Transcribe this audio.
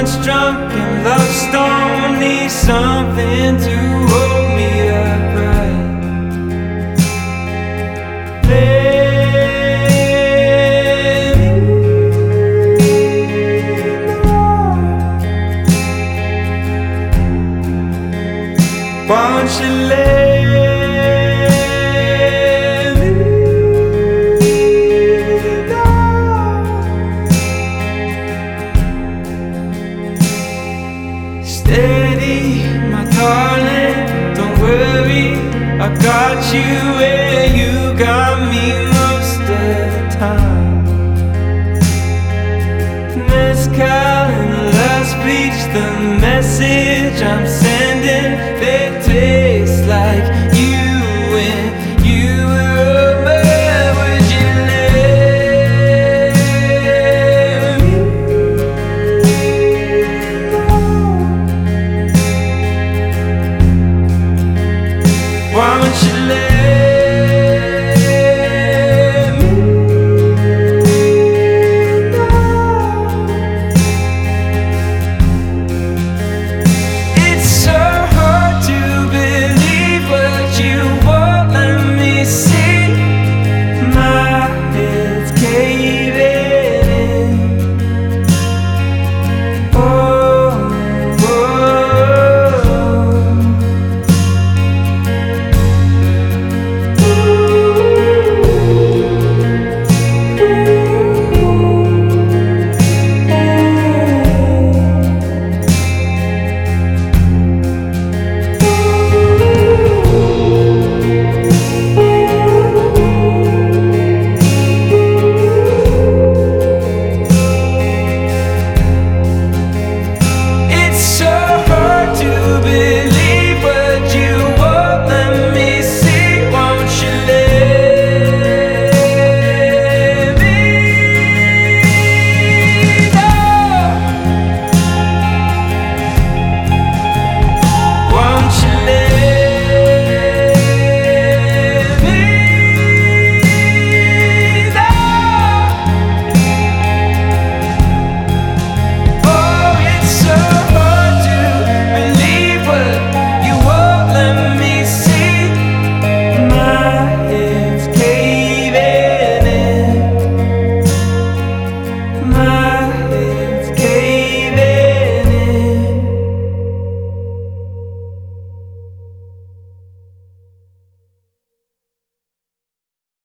punch drunk and love stone needs something to hold me upright. Let me know. Why don't you let me know? Steady, my darling, don't worry, I got you where you got me most of the time. Mezcal and last bleach, the message I'm sending, they